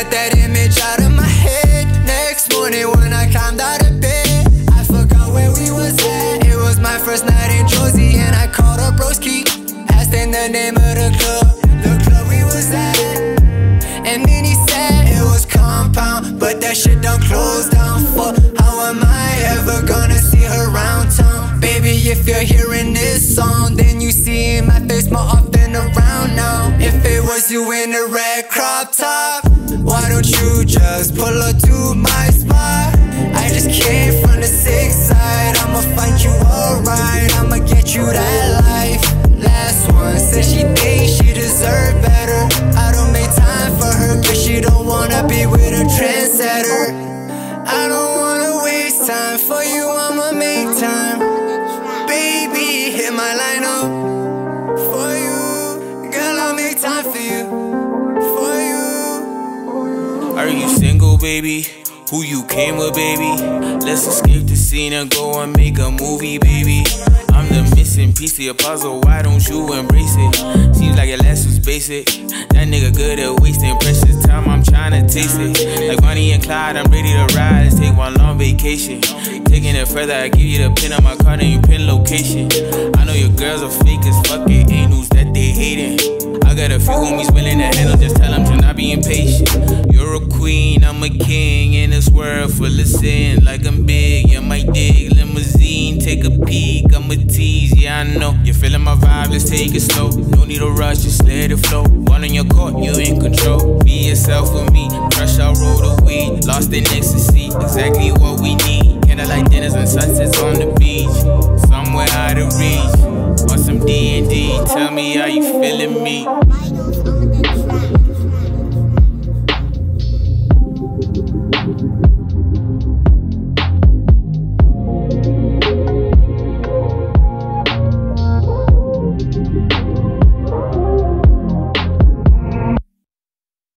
get that image out of my head. Next morning when I climbed out of bed, I forgot where we was at. It was my first night in Josie, and I called up Broski, asked him the name of the club we was at. And then he said it was Compound, but that shit done closed down. Fuck, how am I ever gonna see her around town? Baby, if you're hearing this song, then you see my face more often around now. If it was you in a red crop top, why don't you just pull up to my spot? I just came from the 6th side, I'ma find you alright, I'ma get you that life. Last one said she thinks she deserve better. I don't make time for her cause she don't wanna be with a trendsetter. I don't wanna waste time for you, I'ma make time. Baby, hit my line up for you. Girl, I'll make time for you, for you. Are you single, baby? Who you came with, baby? Let's escape the scene and go and make a movie, baby. I'm the missing piece of your puzzle, why don't you embrace it? Seems like your last was basic. That nigga good at wasting precious time, I'm tryna taste it. Like Bonnie and Clyde, I'm ready to ride, let's take one long vacation. Taking it further, I give you the pin on my card and you pin location. I know your girls are fake as fuck, it ain't news that they hating. I got a few homies willing to handle, just tell them to not be impatient. You're a queen, I'm a king, in this world full of sin. Like I'm big, you might dig limousine, take a peek, I'm a tease, yeah I know. You're feeling my vibe, let's take it slow. No need to rush, just let it flow. One in your court, you in control. Be yourself with me, crush out, roll the weed. Lost in ecstasy, exactly what we need. Candlelight dinners and sunsets on the beach, somewhere out of reach. On some D&D, tell me how you feeling me.